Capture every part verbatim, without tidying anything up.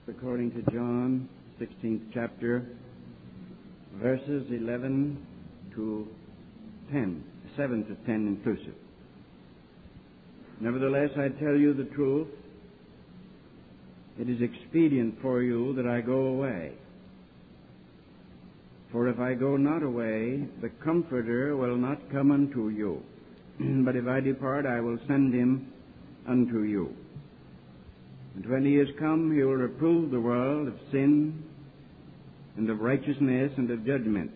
according to John, sixteenth chapter, verses eleven to ten, seven to ten inclusive. Nevertheless, I tell you the truth. It is expedient for you that I go away. For if I go not away, the Comforter will not come unto you. But if I depart, I will send him unto you. And when he is come, he will reprove the world of sin and of righteousness and of judgment.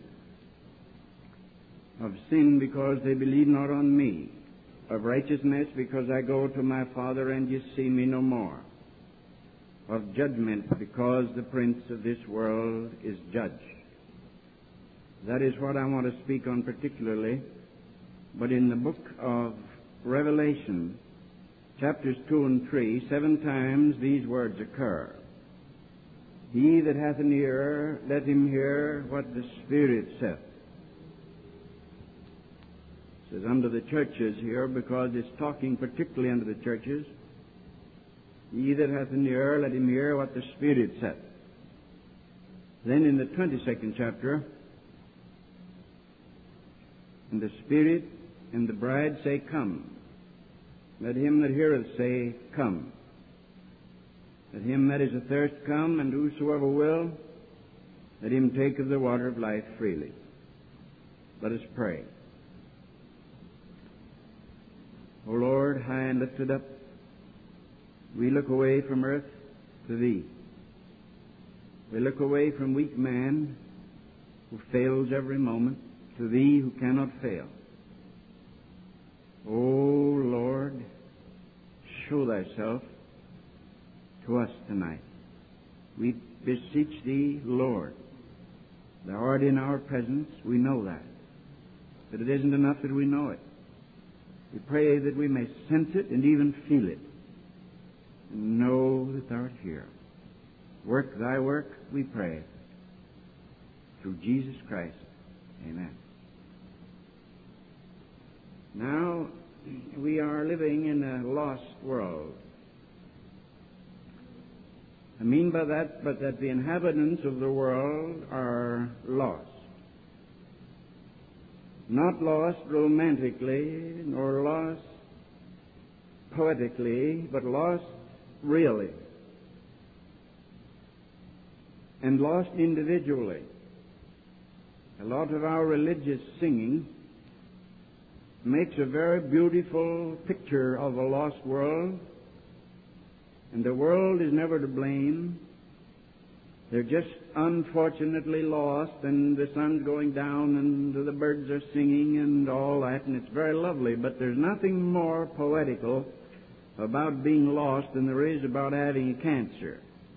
Of sin, because they believe not on me. Of righteousness, because I go to my Father and ye see me no more. Of judgment, because the prince of this world is judged. That is what I want to speak on particularly. But in the book of Revelation, chapters two and three, seven times these words occur. He that hath an ear, let him hear what the Spirit saith. It says unto the churches here, because it's talking particularly unto the churches. He that hath an ear, let him hear what the Spirit saith. Then in the twenty-second chapter, and the Spirit and the bride say, Come. Let him that heareth say, Come. Let him that is athirst come, and whosoever will, let him take of the water of life freely. Let us pray. O Lord, high and lifted up, we look away from earth to Thee. We look away from weak man who fails every moment to Thee who cannot fail. O Lord, show Thyself to us tonight. We beseech Thee, Lord. Thou art in our presence, we know that. But it isn't enough that we know it. We pray that we may sense it and even feel it, and know that Thou art here. Work Thy work, we pray, through Jesus Christ. Amen. Now, we are living in a lost world. I mean by that, but that the inhabitants of the world are lost. Not lost romantically, nor lost poetically, but lost really. And lost individually. A lot of our religious singing makes a very beautiful picture of a lost world. And the world is never to blame. They're just unfortunately lost, and the sun's going down, and the birds are singing, and all that, and it's very lovely. But there's nothing more poetical about being lost than there is about having cancer.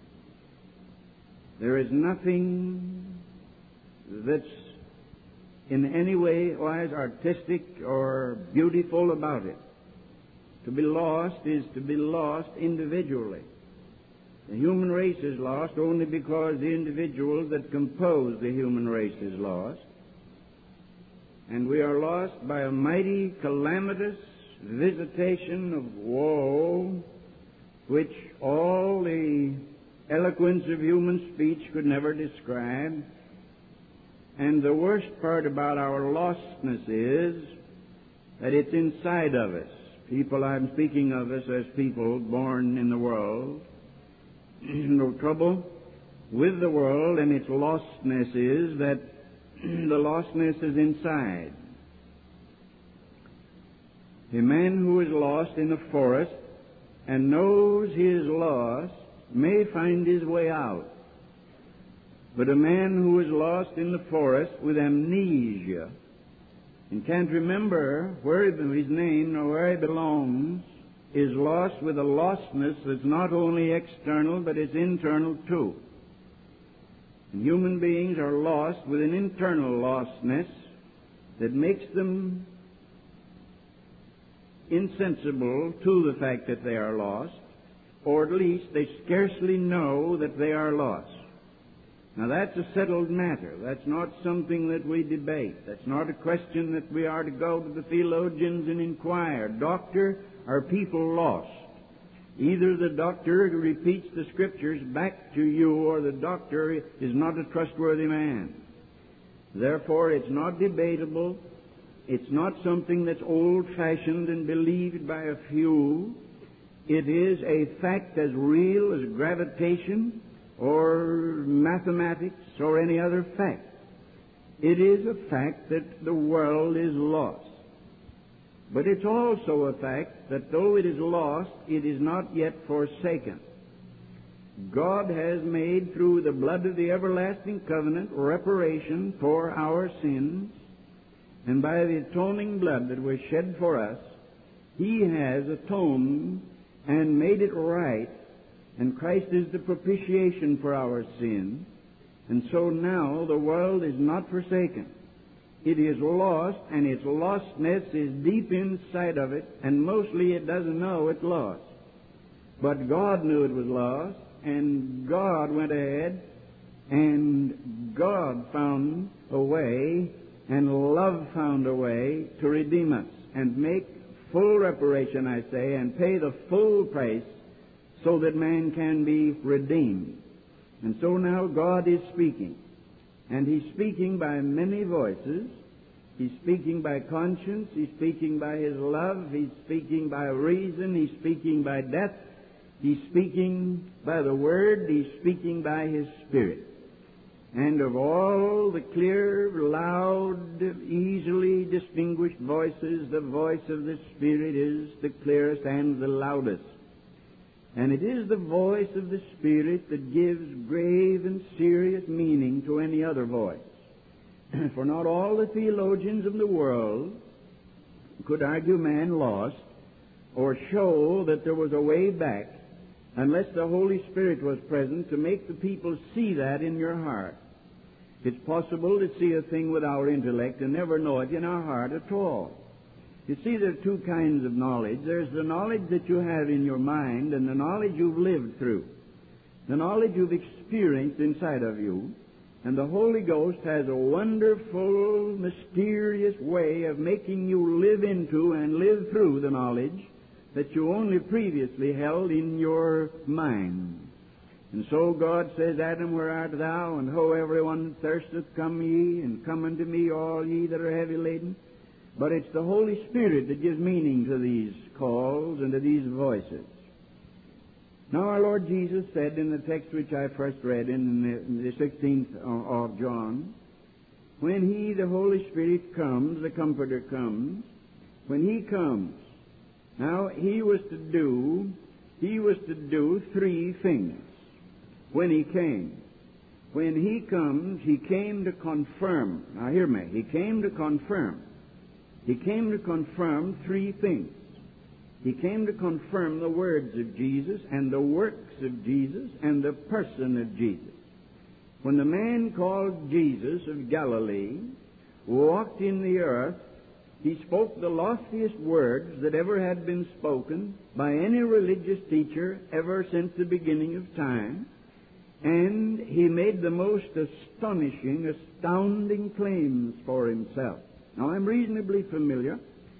There is nothing that's in any way wise artistic or beautiful about it. To be lost is to be lost individually. The human race is lost only because the individuals that compose the human race is lost. And we are lost by a mighty calamitous visitation of woe, which all the eloquence of human speech could never describe. And the worst part about our lostness is that it's inside of us. People, I'm speaking of us as people born in the world. No trouble with the world and its lostness is that the lostness is inside. A man who is lost in a forest and knows he is lost may find his way out. But a man who is lost in the forest with amnesia and can't remember where his name or where he belongs is lost with a lostness that's not only external but is internal too. And human beings are lost with an internal lostness that makes them insensible to the fact that they are lost, or at least they scarcely know that they are lost. Now that's a settled matter. That's not something that we debate. That's not a question that we are to go to the theologians and inquire. Doctor, are people lost? Either the doctor repeats the Scriptures back to you, or the doctor is not a trustworthy man. Therefore, it's not debatable. It's not something that's old-fashioned and believed by a few. It is a fact as real as gravitation or mathematics or any other fact. It is a fact that the world is lost. But it's also a fact that though it is lost, it is not yet forsaken. God has made, through the blood of the everlasting covenant, reparation for our sins, and by the atoning blood that was shed for us, He has atoned and made it right, and Christ is the propitiation for our sin. And so now the world is not forsaken. It is lost, and its lostness is deep inside of it, and mostly it doesn't know it's lost. But God knew it was lost, and God went ahead, and God found a way, and love found a way to redeem us and make full reparation, I say, and pay the full price so that man can be redeemed. And so now God is speaking. And He's speaking by many voices. He's speaking by conscience. He's speaking by His love. He's speaking by reason. He's speaking by death. He's speaking by the Word. He's speaking by His Spirit. And of all the clear, loud, easily distinguished voices, the voice of the Spirit is the clearest and the loudest. And it is the voice of the Spirit that gives grave and serious meaning to any other voice. For not all the theologians of the world could argue man lost or show that there was a way back unless the Holy Spirit was present to make the people see that in your heart. It's possible to see a thing with our intellect and never know it in our heart at all. You see, there are two kinds of knowledge. There's the knowledge that you have in your mind and the knowledge you've lived through, the knowledge you've experienced inside of you. And the Holy Ghost has a wonderful, mysterious way of making you live into and live through the knowledge that you only previously held in your mind. And so God says, Adam, where art thou? And ho, everyone that thirsteth, come ye, and come unto me, all ye that are heavy laden. But it's the Holy Spirit that gives meaning to these calls and to these voices. Now our Lord Jesus said in the text which I first read in the, in the sixteenth of John, when He, the Holy Spirit, comes, the Comforter comes, when He comes, now He was to do, He was to do three things when He came. When He comes, He came to confirm. Now hear me. He came to confirm. He came to confirm three things. He came to confirm the words of Jesus and the works of Jesus and the person of Jesus. When the man called Jesus of Galilee walked in the earth, He spoke the loftiest words that ever had been spoken by any religious teacher ever since the beginning of time. And He made the most astonishing, astounding claims for Himself. Now, I'm reasonably familiar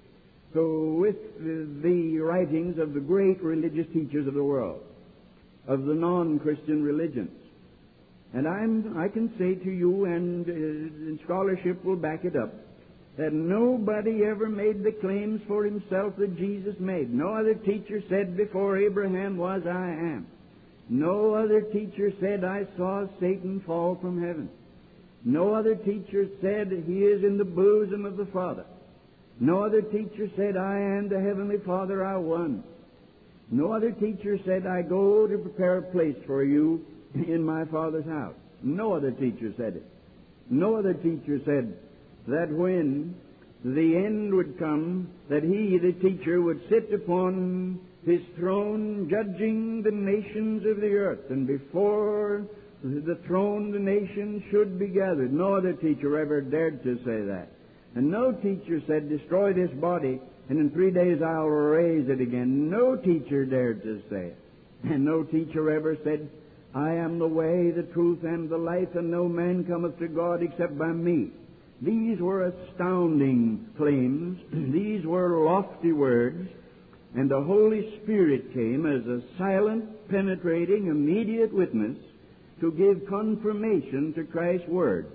so with the, the writings of the great religious teachers of the world, of the non-Christian religions. And I'm, I can say to you, and, uh, and scholarship will back it up, that nobody ever made the claims for himself that Jesus made. No other teacher said, before Abraham was, I am. No other teacher said, I saw Satan fall from heaven. No other teacher said, He is in the bosom of the Father. No other teacher said, I and the Heavenly Father are one. No other teacher said, I go to prepare a place for you in my Father's house. No other teacher said it. No other teacher said that when the end would come, that He, the teacher, would sit upon His throne judging the nations of the earth, and before the throne the nations should be gathered. No other teacher ever dared to say that. And no teacher said, destroy this body, and in three days I'll raise it again. No teacher dared to say it. And no teacher ever said, I am the way, the truth, and the life, and no man cometh to God except by me. These were astounding claims. These were lofty words. And the Holy Spirit came as a silent, penetrating, immediate witness to give confirmation to Christ's words.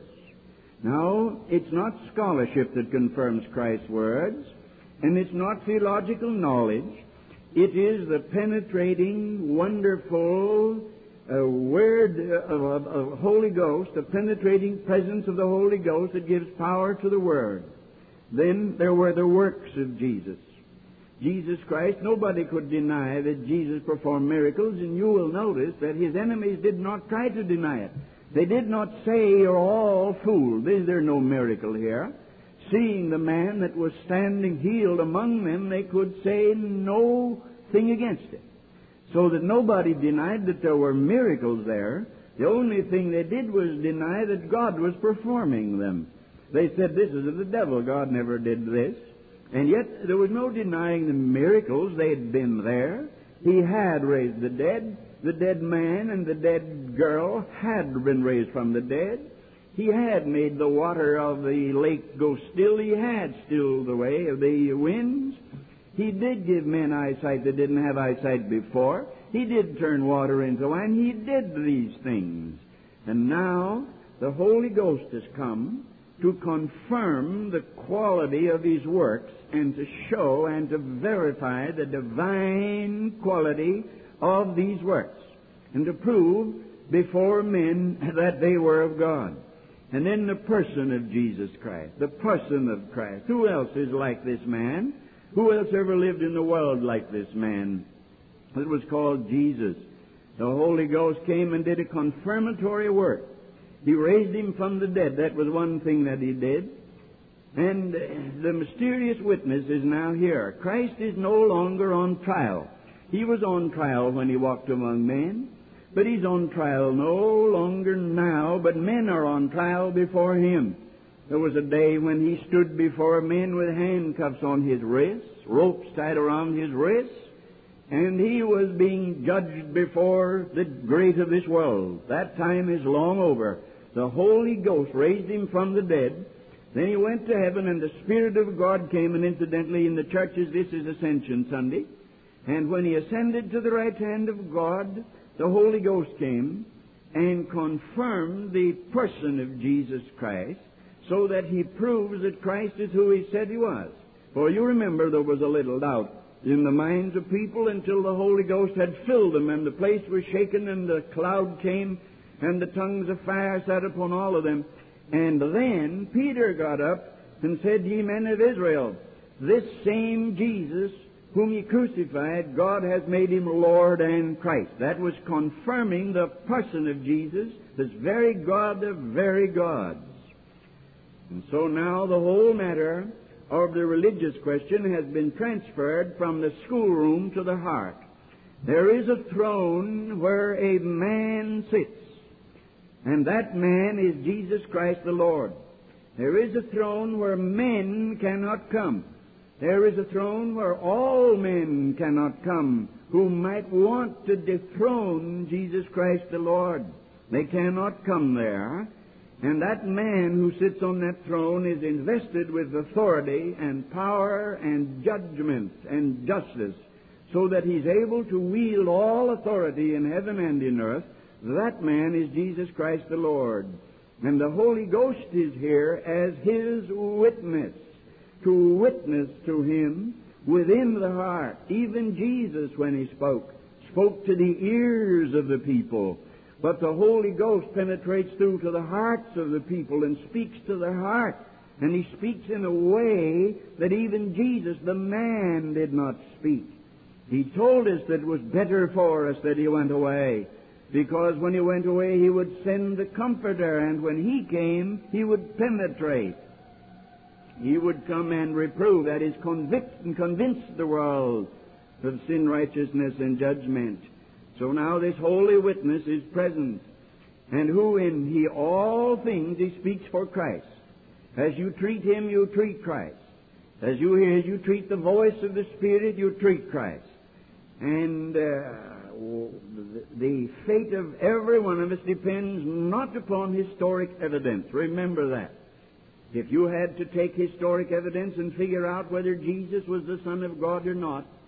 Now, it's not scholarship that confirms Christ's words, and it's not theological knowledge. It is the penetrating, wonderful uh, word of, of, of Holy Ghost, the penetrating presence of the Holy Ghost that gives power to the Word. Then there were the works of Jesus. Jesus Christ, nobody could deny that Jesus performed miracles, and you will notice that his enemies did not try to deny it. They did not say, "You're all fooled. Is there no miracle here?" Seeing the man that was standing healed among them, they could say no thing against it. So that nobody denied that there were miracles there. The only thing they did was deny that God was performing them. They said, "This is of the devil. God never did this." And yet there was no denying the miracles. They had been there. He had raised the dead. The dead man and the dead girl had been raised from the dead. He had made the water of the lake go still. He had stilled the way of the winds. He did give men eyesight that didn't have eyesight before. He did turn water into wine. He did these things. And now the Holy Ghost has come to confirm the quality of his works and to show and to verify the divine quality of these works and to prove before men that they were of God. And then the person of Jesus Christ, the person of Christ. Who else is like this man? Who else ever lived in the world like this man? It was called Jesus. The Holy Ghost came and did a confirmatory work. He raised him from the dead. That was one thing that he did. And the mysterious witness is now here. Christ is no longer on trial. He was on trial when he walked among men, but he's on trial no longer now, but men are on trial before him. There was a day when he stood before men with handcuffs on his wrists, ropes tied around his wrists, and he was being judged before the great of this world. That time is long over. The Holy Ghost raised him from the dead. Then he went to heaven, and the Spirit of God came, and incidentally in the churches this is Ascension Sunday. And when he ascended to the right hand of God, the Holy Ghost came and confirmed the person of Jesus Christ, so that he proves that Christ is who he said he was. For you remember there was a little doubt in the minds of people until the Holy Ghost had filled them, and the place was shaken, and the cloud came, and the tongues of fire sat upon all of them. And then Peter got up and said, "Ye men of Israel, this same Jesus whom ye crucified, God has made him Lord and Christ." That was confirming the person of Jesus, this very God of very gods. And so now the whole matter of the religious question has been transferred from the schoolroom to the heart. There is a throne where a man sits, and that man is Jesus Christ the Lord. There is a throne where men cannot come. There is a throne where all men cannot come who might want to dethrone Jesus Christ the Lord. They cannot come there. And that man who sits on that throne is invested with authority and power and judgment and justice, so that he's able to wield all authority in heaven and in earth. That man is Jesus Christ the Lord. And the Holy Ghost is here as his witness, to witness to him within the heart. Even Jesus, when he spoke, spoke to the ears of the people. But the Holy Ghost penetrates through to the hearts of the people and speaks to their heart. And he speaks in a way that even Jesus, the man, did not speak. He told us that it was better for us that he went away, because when he went away he would send the Comforter, and when he came he would penetrate. He would come and reprove, that is, convict and convince the world of sin, righteousness, and judgment. So now this holy witness is present, and who in he all things he speaks for Christ. As you treat him, you treat Christ. As you hear, you treat the voice of the Spirit, you treat Christ. And uh, the fate of every one of us depends not upon historic evidence. Remember that. If you had to take historic evidence and figure out whether Jesus was the Son of God or not,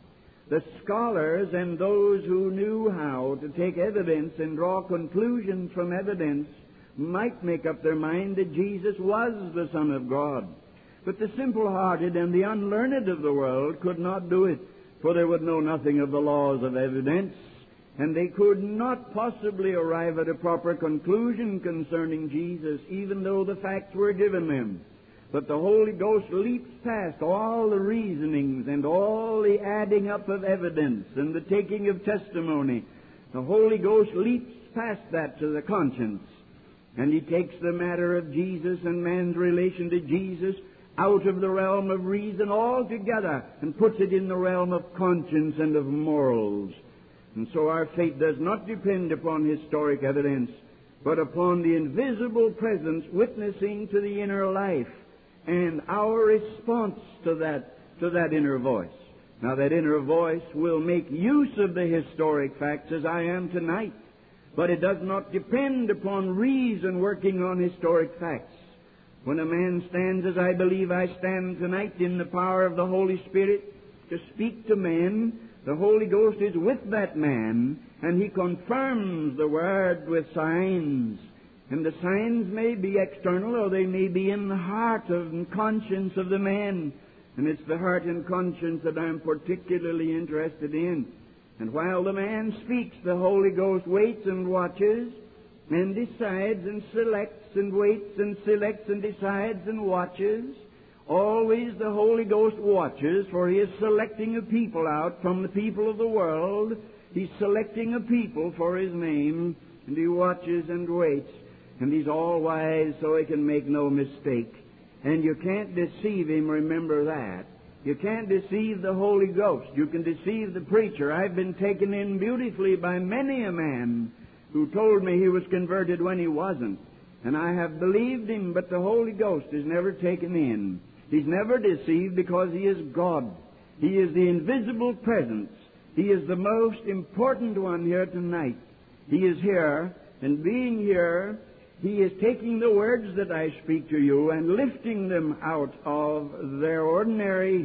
the scholars and those who knew how to take evidence and draw conclusions from evidence might make up their mind that Jesus was the Son of God. But the simple-hearted and the unlearned of the world could not do it, for they would know nothing of the laws of evidence, and they could not possibly arrive at a proper conclusion concerning Jesus, even though the facts were given them. But the Holy Ghost leaps past all the reasonings and all the adding up of evidence and the taking of testimony. The Holy Ghost leaps past that to the conscience, and He takes the matter of Jesus and man's relation to Jesus out of the realm of reason altogether and puts it in the realm of conscience and of morals. And so our faith does not depend upon historic evidence, but upon the invisible presence witnessing to the inner life and our response to that, to that inner voice. Now, that inner voice will make use of the historic facts as I am tonight, but it does not depend upon reason working on historic facts. When a man stands as I believe I stand tonight in the power of the Holy Spirit to speak to men, the Holy Ghost is with that man, and He confirms the Word with signs. And the signs may be external, or they may be in the heart and conscience of the man. And it's the heart and conscience that I'm particularly interested in. And while the man speaks, the Holy Ghost waits and watches and decides and selects and waits and selects and decides and watches. Always the Holy Ghost watches, for He is selecting a people out from the people of the world. He's selecting a people for His name, and He watches and waits. And He's all-wise, so He can make no mistake. And you can't deceive Him, remember that. You can't deceive the Holy Ghost. You can deceive the preacher. I've been taken in beautifully by many a man who told me he was converted when he wasn't. And I have believed him, but the Holy Ghost is never taken in. He's never deceived because He is God. He is the invisible presence. He is the most important one here tonight. He is here, and being here, He is taking the words that I speak to you and lifting them out of their ordinary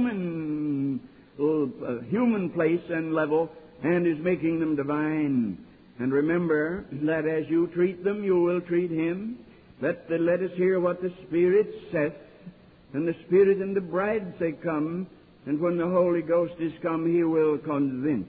human, uh, human place and level, and is making them divine. And remember that as you treat them, you will treat Him. Let, the, let us hear what the Spirit saith. And the Spirit and the bride say, come. And when the Holy Ghost is come, He will convince.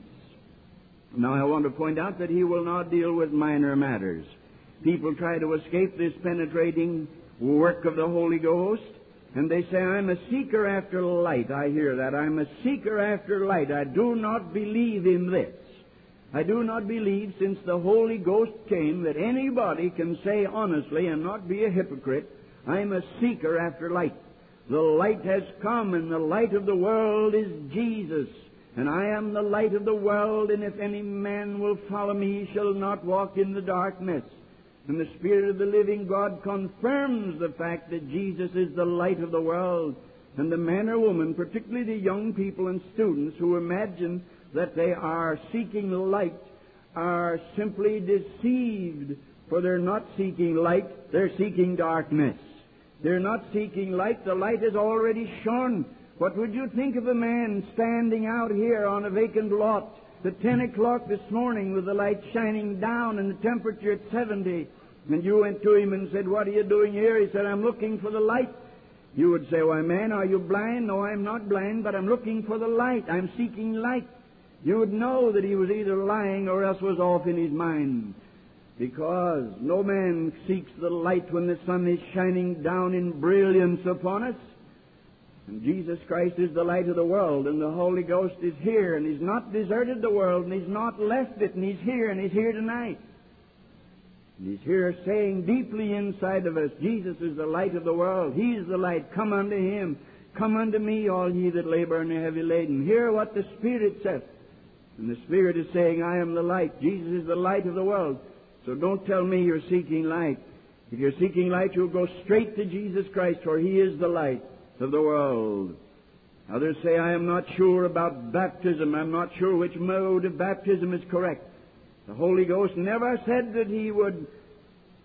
Now I want to point out that He will not deal with minor matters. People try to escape this penetrating work of the Holy Ghost, and they say, I'm a seeker after light. I hear that. I'm a seeker after light. I do not believe in this. I do not believe, since the Holy Ghost came, that anybody can say honestly and not be a hypocrite, I'm a seeker after light. The light has come, and the light of the world is Jesus. And I am the light of the world, and if any man will follow me, he shall not walk in the darkness. And the Spirit of the living God confirms the fact that Jesus is the light of the world. And the man or woman, particularly the young people and students who imagine that they are seeking light, are simply deceived, for they're not seeking light, they're seeking darkness. They're not seeking light. The light is already shone. What would you think of a man standing out here on a vacant lot at ten o'clock this morning with the light shining down and the temperature at seventy, and you went to him and said, what are you doing here? He said, I'm looking for the light. You would say, why, man, are you blind? No, I'm not blind, but I'm looking for the light. I'm seeking light. You would know that he was either lying or else was off in his mind. Because no man seeks the light when the sun is shining down in brilliance upon us. And Jesus Christ is the light of the world, and the Holy Ghost is here, and He's not deserted the world, and He's not left it, and He's here, and He's here tonight. And He's here saying deeply inside of us, Jesus is the light of the world. He is the light. Come unto Him. Come unto me, all ye that labor and are heavy laden. Hear what the Spirit says. And the Spirit is saying, I am the light. Jesus is the light of the world. So don't tell me you're seeking light. If you're seeking light, you'll go straight to Jesus Christ, for He is the light of the world. Others say, I am not sure about baptism. I'm not sure which mode of baptism is correct. The Holy Ghost never said that He would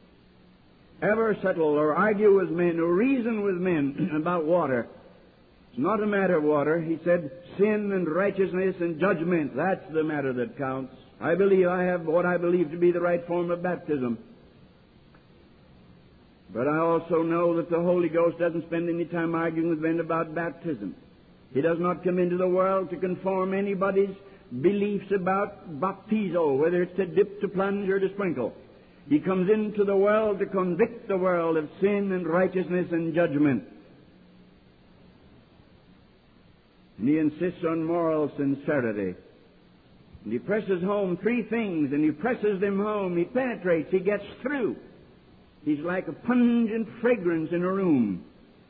ever settle or argue with men or reason with men about water. It's not a matter of water. He said, sin and righteousness and judgment. That's the matter that counts. I believe I have what I believe to be the right form of baptism. But I also know that the Holy Ghost doesn't spend any time arguing with men about baptism. He does not come into the world to conform anybody's beliefs about baptizo, whether it's to dip, to plunge, or to sprinkle. He comes into the world to convict the world of sin and righteousness and judgment. And he insists on moral sincerity. And he presses home three things, and he presses them home. He penetrates. He gets through. He's like a pungent fragrance in a room.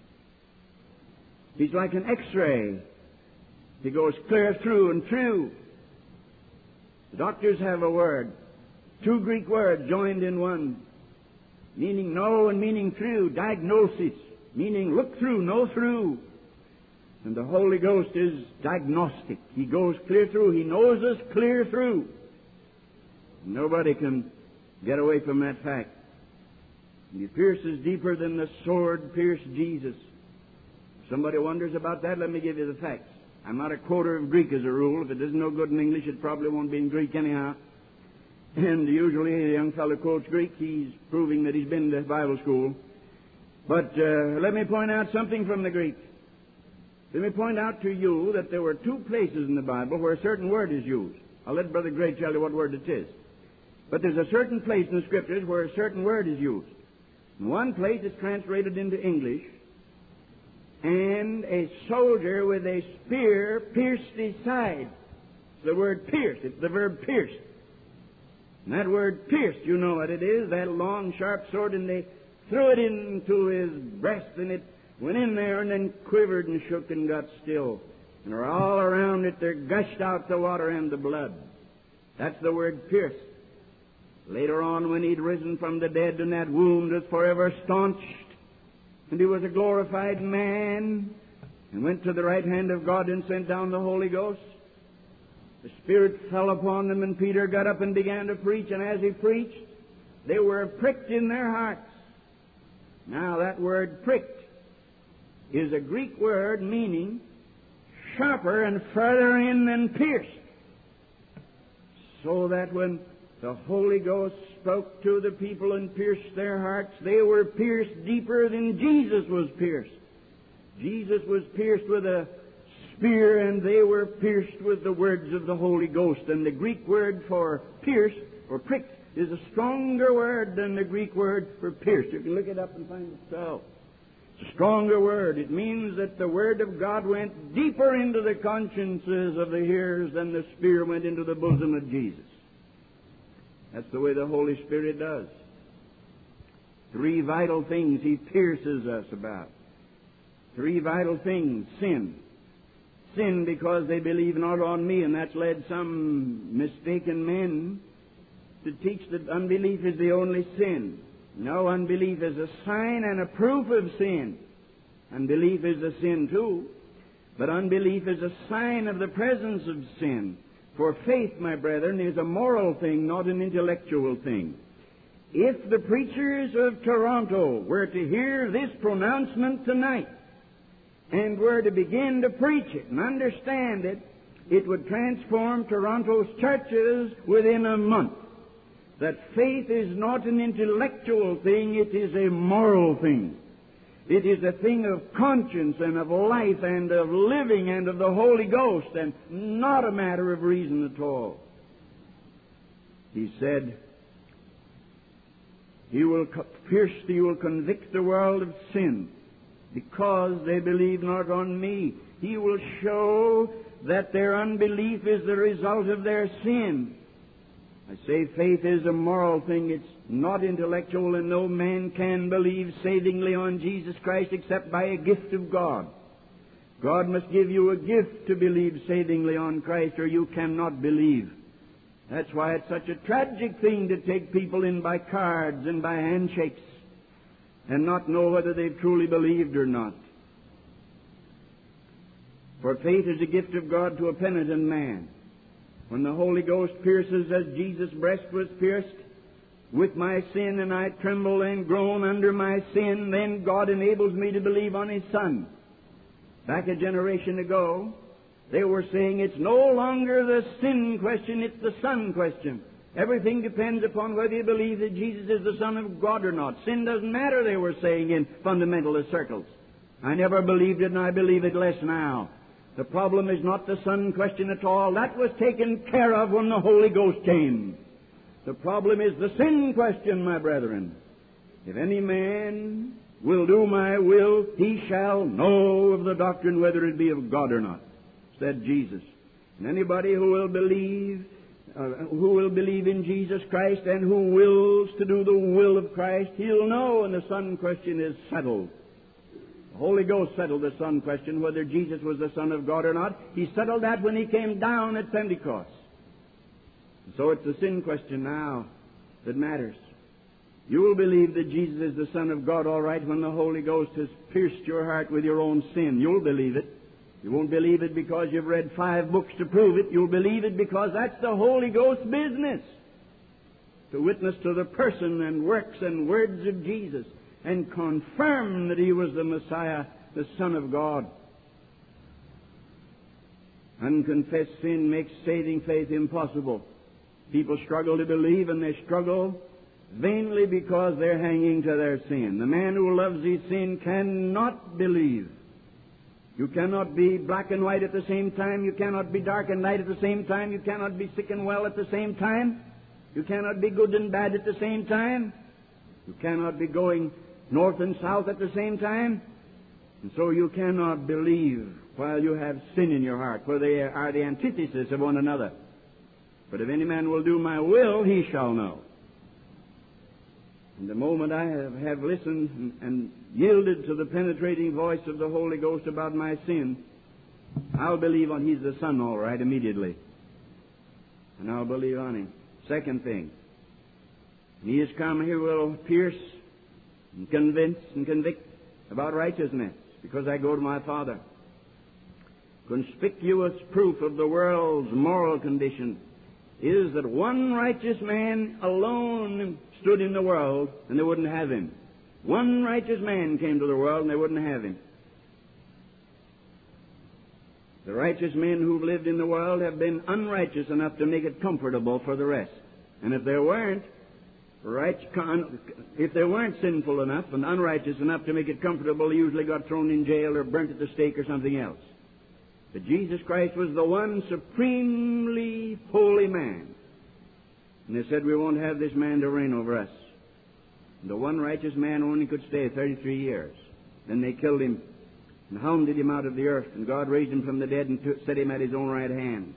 He's like an X-ray. He goes clear through and through. The doctors have a word, two Greek words joined in one, meaning know and meaning through, diagnosis, meaning look through, know through. And the Holy Ghost is diagnostic. He goes clear through. He knows us clear through. Nobody can get away from that fact. And he pierces deeper than the sword pierced Jesus. If somebody wonders about that, let me give you the facts. I'm not a quoter of Greek as a rule. If it isn't no good in English, it probably won't be in Greek anyhow. And usually a young fellow quotes Greek, he's proving that he's been to Bible school. But uh, let me point out something from the Greek. Let me point out to you that there were two places in the Bible where a certain word is used. I'll let Brother Gray tell you what word it is. But there's a certain place in the Scriptures where a certain word is used. In one place it's translated into English, and a soldier with a spear pierced his side. It's the word pierced. It's the verb pierced. And that word pierced, you know what it is, that long, sharp sword, and they threw it into his breast, and it went in there and then quivered and shook and got still. And all around it there gushed out the water and the blood. That's the word pierced. Later on, when he'd risen from the dead and that wound was forever staunched, and he was a glorified man, and went to the right hand of God and sent down the Holy Ghost, the Spirit fell upon them, and Peter got up and began to preach, and as he preached, they were pricked in their hearts. Now that word pricked is a Greek word meaning sharper and further in than pierced. So that when the Holy Ghost spoke to the people and pierced their hearts, they were pierced deeper than Jesus was pierced. Jesus was pierced with a spear, and they were pierced with the words of the Holy Ghost. And the Greek word for pierced or pricked is a stronger word than the Greek word for pierced. You can look it up and find it yourself. It's a stronger word. It means that the Word of God went deeper into the consciences of the hearers than the spear went into the bosom of Jesus. That's the way the Holy Spirit does. Three vital things He pierces us about. Three vital things. Sin. Sin because they believe not on me, and that's led some mistaken men to teach that unbelief is the only sin. No, unbelief is a sign and a proof of sin. Unbelief is a sin too, but unbelief is a sign of the presence of sin. For faith, my brethren, is a moral thing, not an intellectual thing. If the preachers of Toronto were to hear this pronouncement tonight and were to begin to preach it and understand it, it would transform Toronto's churches within a month. That faith is not an intellectual thing, it is a moral thing. It is a thing of conscience and of life and of living and of the Holy Ghost, and not a matter of reason at all. He said, He will pierce, He will convict the world of sin, because they believe not on me. He will show that their unbelief is the result of their sin. I say faith is a moral thing. It's not intellectual, and no man can believe savingly on Jesus Christ except by a gift of God. God must give you a gift to believe savingly on Christ, or you cannot believe. That's why it's such a tragic thing to take people in by cards and by handshakes and not know whether they've truly believed or not. For faith is a gift of God to a penitent man. When the Holy Ghost pierces as Jesus' breast was pierced with my sin, and I tremble and groan under my sin, then God enables me to believe on His Son. back a generation ago, they were saying it's no longer the sin question, it's the Son question. Everything depends upon whether you believe that Jesus is the Son of God or not. Sin doesn't matter, they were saying in fundamentalist circles. I never believed it, and I believe it less now. The problem is not the Son question at all. That was taken care of when the Holy Ghost came. The problem is the sin question, my brethren. If any man will do my will, he shall know of the doctrine whether it be of God or not, said Jesus. And anybody who will believe, uh, who will believe in Jesus Christ and who wills to do the will of Christ, he'll know, and the Son question is settled. The Holy Ghost settled the Son question, whether Jesus was the Son of God or not. He settled that when He came down at Pentecost. So it's the sin question now that matters. You will believe that Jesus is the Son of God, all right, when the Holy Ghost has pierced your heart with your own sin. You'll believe it. You won't believe it because you've read five books to prove it. You'll believe it because that's the Holy Ghost's business, to witness to the person and works and words of Jesus and confirm that He was the Messiah, the Son of God. Unconfessed sin makes saving faith impossible. People struggle to believe, and they struggle vainly because they're hanging to their sin. The man who loves his sin cannot believe. You cannot be black and white at the same time. You cannot be dark and light at the same time. You cannot be sick and well at the same time. You cannot be good and bad at the same time. You cannot be going north and south at the same time. And so you cannot believe while you have sin in your heart, for they are the antithesis of one another. But if any man will do my will, he shall know. And the moment I have, have listened and, and yielded to the penetrating voice of the Holy Ghost about my sin, I'll believe on He's the Son all right immediately. And I'll believe on Him. Second thing, He has come, He will pierce and convince and convict about righteousness, because I go to my Father. Conspicuous proof of the world's moral condition is that one righteous man alone stood in the world and they wouldn't have him. One righteous man came to the world and they wouldn't have him. The righteous men who've lived in the world have been unrighteous enough to make it comfortable for the rest. And if they weren't right, if they weren't sinful enough and unrighteous enough to make it comfortable, they usually got thrown in jail or burnt at the stake or something else. But Jesus Christ was the one supremely holy man. And they said, we won't have this man to reign over us. And the one righteous man only could stay thirty-three years. Then they killed him and hounded him out of the earth. And God raised him from the dead and set him at His own right hand.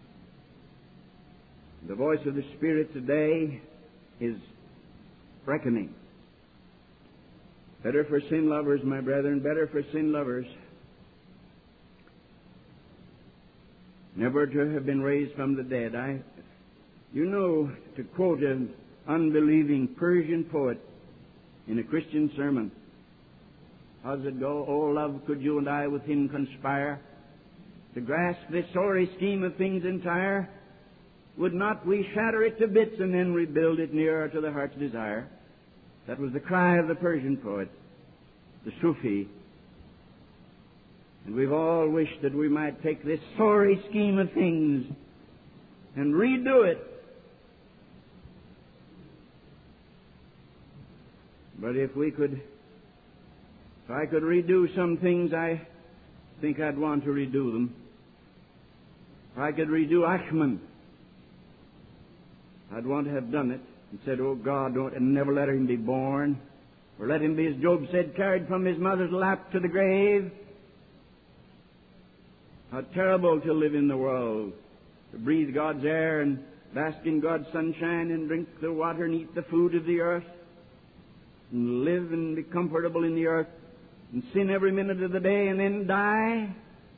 The voice of the Spirit today is reckoning. Better for sin lovers, my brethren, better for sin lovers, never to have been raised from the dead. I, you know, to quote an unbelieving Persian poet in a Christian sermon, how does it go? Oh, love, could you and I with Him conspire to grasp this sorry scheme of things entire? Would not we shatter it to bits and then rebuild it nearer to the heart's desire? That was the cry of the Persian poet, the Sufi. And we've all wished that we might take this sorry scheme of things and redo it. But if we could, if I could redo some things, I think I'd want to redo them. If I could redo Ashman, I'd want to have done it and said, oh God, don't, and never let him be born. Or let him be, as Job said, carried from his mother's lap to the grave. How terrible to live in the world, to breathe God's air and bask in God's sunshine and drink the water and eat the food of the earth and live and be comfortable in the earth and sin every minute of the day and then die.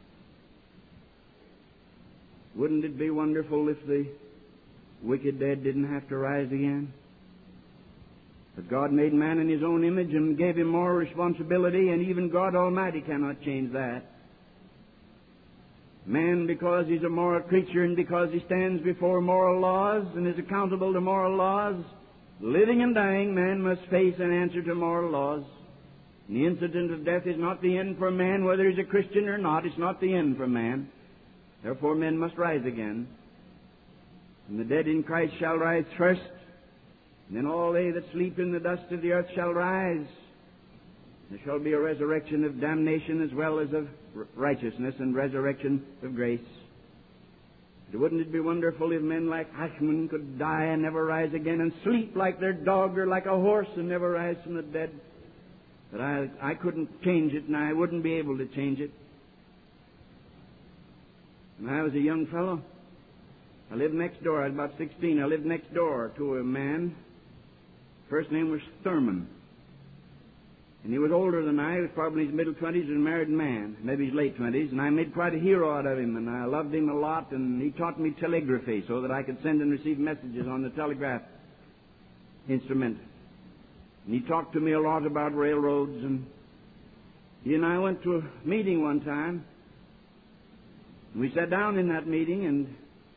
Wouldn't it be wonderful if the wicked dead didn't have to rise again? But God made man in His own image and gave him moral responsibility, and even God Almighty cannot change that. Man, because he's a moral creature and because he stands before moral laws and is accountable to moral laws, living and dying, man must face and answer to moral laws. And the incident of death is not the end for man, whether he's a Christian or not. It's not the end for man. Therefore men must rise again. And the dead in Christ shall rise first. And then all they that sleep in the dust of the earth shall rise. There shall be a resurrection of damnation as well as of righteousness, and resurrection of grace. But wouldn't it be wonderful if men like Ashman could die and never rise again, and sleep like their dog or like a horse and never rise from the dead? But I, I couldn't change it, and I wouldn't be able to change it. When I was a young fellow, I lived next door. I was about sixteen. I lived next door to a man. First name was Thurman. And he was older than I. He was probably in his middle twenties, and a married man, maybe his late twenties. And I made quite a hero out of him, and I loved him a lot. And he taught me telegraphy so that I could send and receive messages on the telegraph instrument. And he talked to me a lot about railroads. And he and I went to a meeting one time. And we sat down in that meeting, and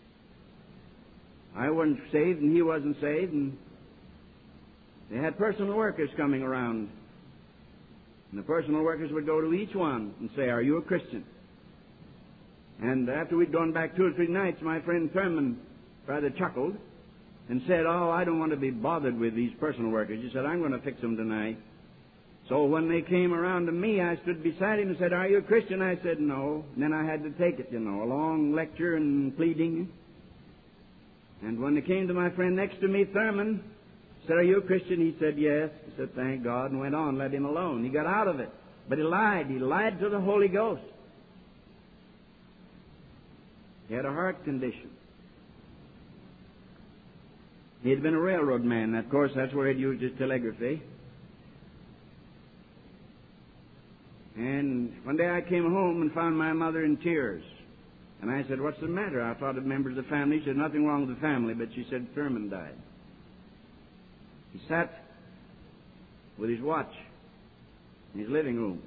I wasn't saved, and he wasn't saved, and they had personal workers coming around. And the personal workers would go to each one and say, "Are you a Christian?" And after we'd gone back two or three nights, my friend Thurman rather chuckled and said, "Oh, I don't want to be bothered with these personal workers." He said, "I'm going to fix them tonight." So when they came around to me, I stood beside him and said, "Are you a Christian?" I said, "No." And then I had to take it, you know, a long lecture and pleading. And when they came to my friend next to me, Thurman, said, "Are you a Christian?" He said, "Yes." He said, "Thank God," and went on, let him alone. He got out of it. But he lied. He lied to the Holy Ghost. He had a heart condition. He had been a railroad man. Of course, that's where he'd used his telegraphy. And one day I came home and found my mother in tears. And I said, "What's the matter?" I thought of members of the family. She said, "Nothing wrong with the family," but she said, "Thurman died." He sat with his watch in his living room.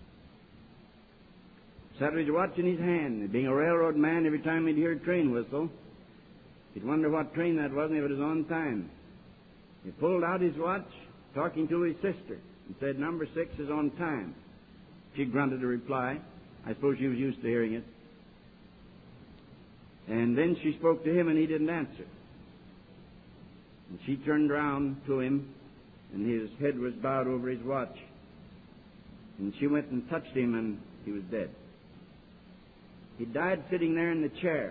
Sat with his watch in his hand. Being a railroad man, every time he'd hear a train whistle, he'd wonder what train that was and if it was on time. He pulled out his watch, talking to his sister, and said, "Number six is on time." She grunted a reply. I suppose she was used to hearing it. And then she spoke to him, and he didn't answer. And she turned round to him, and his head was bowed over his watch. And she went and touched him, and he was dead. He died sitting there in the chair.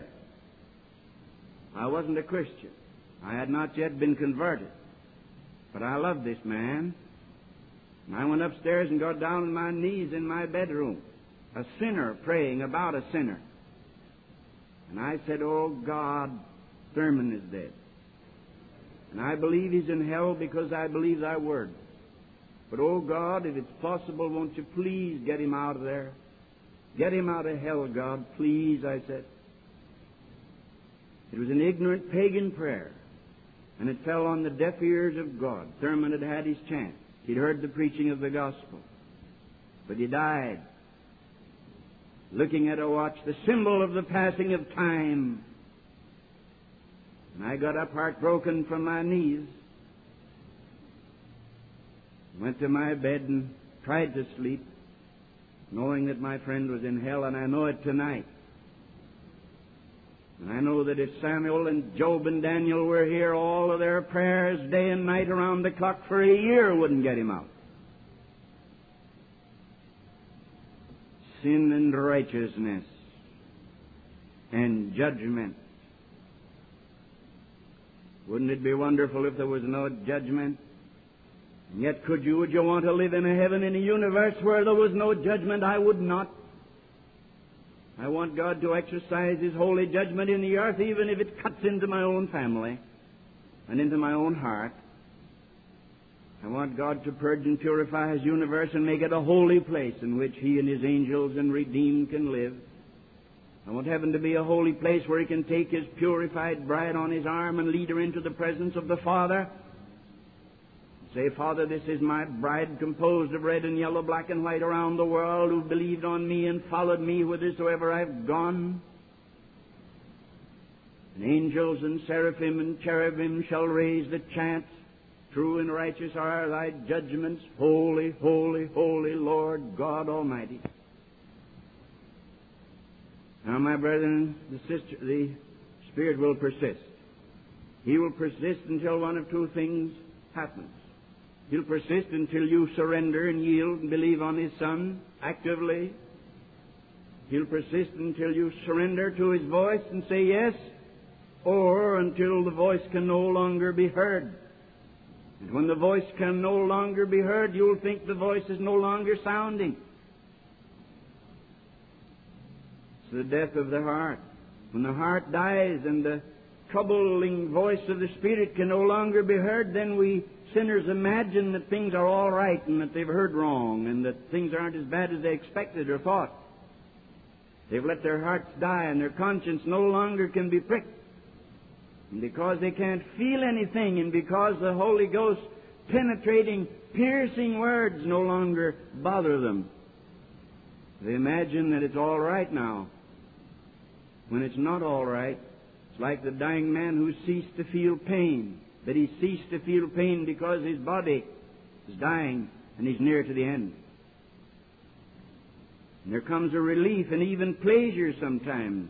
I wasn't a Christian. I had not yet been converted. But I loved this man. And I went upstairs and got down on my knees in my bedroom, a sinner praying about a sinner. And I said, "Oh God, Thurman is dead. And I believe he's in hell because I believe thy word. But oh God, if it's possible, won't you please get him out of there? Get him out of hell, God, please," I said. It was an ignorant pagan prayer, and it fell on the deaf ears of God. Thurman had had his chance. He'd heard the preaching of the gospel. But he died looking at a watch, the symbol of the passing of time. And I got up heartbroken from my knees, went to my bed and tried to sleep, knowing that my friend was in hell, and I know it tonight. And I know that if Samuel and Job and Daniel were here, all of their prayers day and night around the clock for a year wouldn't get him out. Sin and righteousness and judgment. Wouldn't it be wonderful if there was no judgment? And yet could you, would you want to live in a heaven, in a universe where there was no judgment? I would not. I want God to exercise His holy judgment in the earth, even if it cuts into my own family and into my own heart. I want God to purge and purify His universe and make it a holy place in which He and His angels and redeemed can live. I want heaven to be a holy place where He can take His purified bride on His arm and lead her into the presence of the Father. Say, "Father, this is my bride, composed of red and yellow, black and white around the world, who believed on me and followed me whithersoever I've gone. And angels and seraphim and cherubim shall raise the chant, True and righteous are thy judgments, holy, holy, holy Lord God Almighty. Now, my brethren, the sister, the Spirit will persist. He will persist until one of two things happens. He'll persist until you surrender and yield and believe on His Son actively. He'll persist until you surrender to His voice and say yes, or until the voice can no longer be heard. And when the voice can no longer be heard, you'll think the voice is no longer sounding. It's the death of the heart. When the heart dies and the troubling voice of the Spirit can no longer be heard, then we sinners imagine that things are all right and that they've heard wrong and that things aren't as bad as they expected or thought. They've let their hearts die and their conscience no longer can be pricked. And because they can't feel anything and because the Holy Ghost penetrating, piercing words no longer bother them, they imagine that it's all right now, when it's not all right. It's like the dying man who ceased to feel pain, that he ceased to feel pain because his body is dying and he's near to the end. And there comes a relief and even pleasure sometimes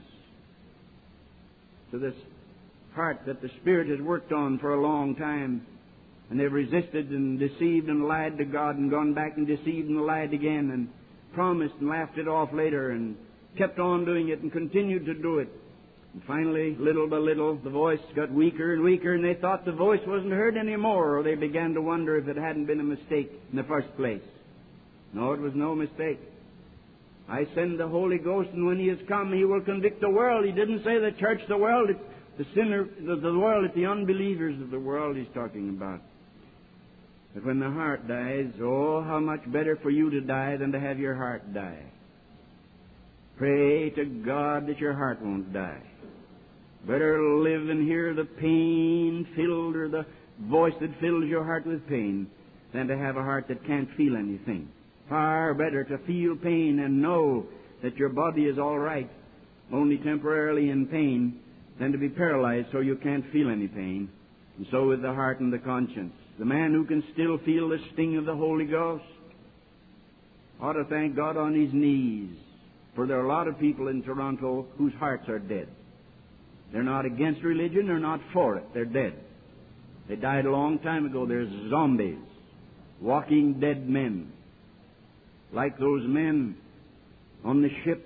to this heart that the Spirit has worked on for a long time, and they've resisted and deceived and lied to God and gone back and deceived and lied again and promised and laughed it off later and kept on doing it and continued to do it. And finally, little by little, the voice got weaker and weaker, and they thought the voice wasn't heard anymore, or they began to wonder if it hadn't been a mistake in the first place. No, it was no mistake. I send the Holy Ghost, and when He has come, He will convict the world. He didn't say the church, the world, it's the sinner, the, the world, it's the unbelievers of the world He's talking about. But when the heart dies, oh, how much better for you to die than to have your heart die. Pray to God that your heart won't die. Better live and hear the pain-filled or the voice that fills your heart with pain than to have a heart that can't feel anything. Far better to feel pain and know that your body is all right, only temporarily in pain, than to be paralyzed so you can't feel any pain. And so with the heart and the conscience. The man who can still feel the sting of the Holy Ghost ought to thank God on his knees, for there are a lot of people in Toronto whose hearts are dead. They're not against religion, they're not for it, they're dead. They died a long time ago. They're zombies, walking dead men, like those men on the ship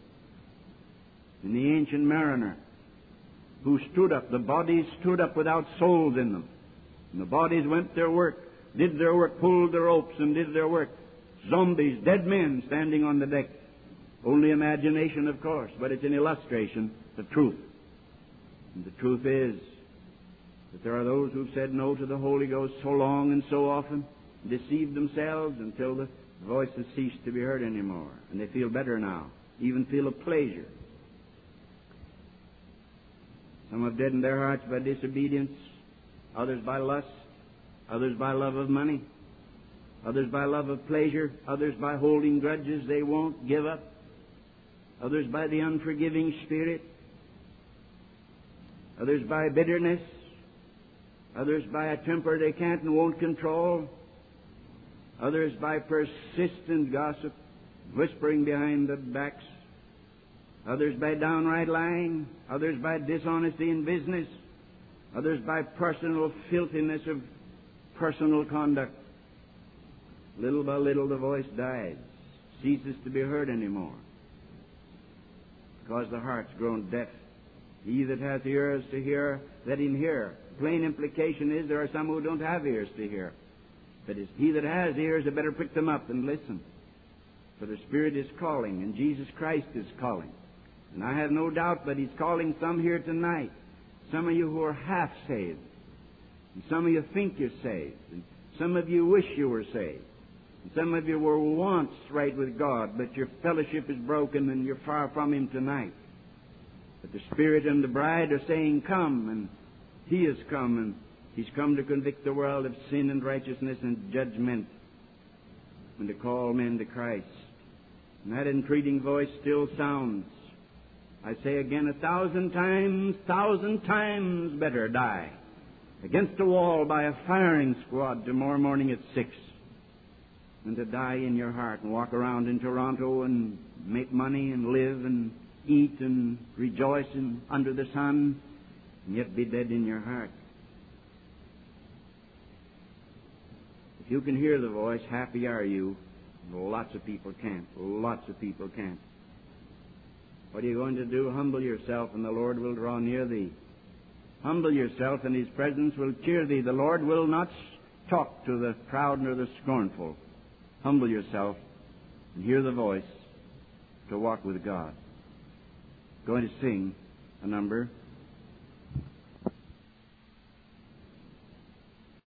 in the Ancient Mariner, who stood up. The bodies stood up without souls in them. And the bodies went their work, did their work, pulled the ropes and did their work. Zombies, dead men standing on the deck. Only imagination, of course, but it's an illustration of truth. And the truth is that there are those who've said no to the Holy Ghost so long and so often, deceived themselves until the voice has ceased to be heard anymore. And they feel better now, even feel a pleasure. Some have deadened their hearts by disobedience, others by lust, others by love of money, others by love of pleasure, others by holding grudges they won't give up, others by the unforgiving spirit, others by bitterness, others by a temper they can't and won't control, others by persistent gossip, whispering behind their backs, others by downright lying, others by dishonesty in business, others by personal filthiness of personal conduct. Little by little the voice dies, ceases to be heard anymore, because the heart's grown deaf. He that hath ears to hear, let him hear. Plain implication is there are some who don't have ears to hear. But he that has ears had better pick them up and listen. For the Spirit is calling, and Jesus Christ is calling. And I have no doubt that He's calling some here tonight. Some of you who are half saved. And some of you think you're saved. And some of you wish you were saved. And some of you were once right with God, but your fellowship is broken and you're far from Him tonight. But the Spirit and the bride are saying, come, and He has come, and He's come to convict the world of sin and righteousness and judgment, and to call men to Christ. And that entreating voice still sounds. I say again, a thousand times, thousand times better die against a wall by a firing squad tomorrow morning at six, than to die in your heart and walk around in Toronto and make money and live and eat and rejoice in, under the sun, and yet be dead in your heart. If you can hear the voice, happy are you. Lots of people can't. Lots of people can't. What are you going to do? Humble yourself, and the Lord will draw near thee. Humble yourself, and His presence will cheer thee. The Lord will not talk to the proud nor the scornful. Humble yourself and hear the voice to walk with God. Going to sing a number.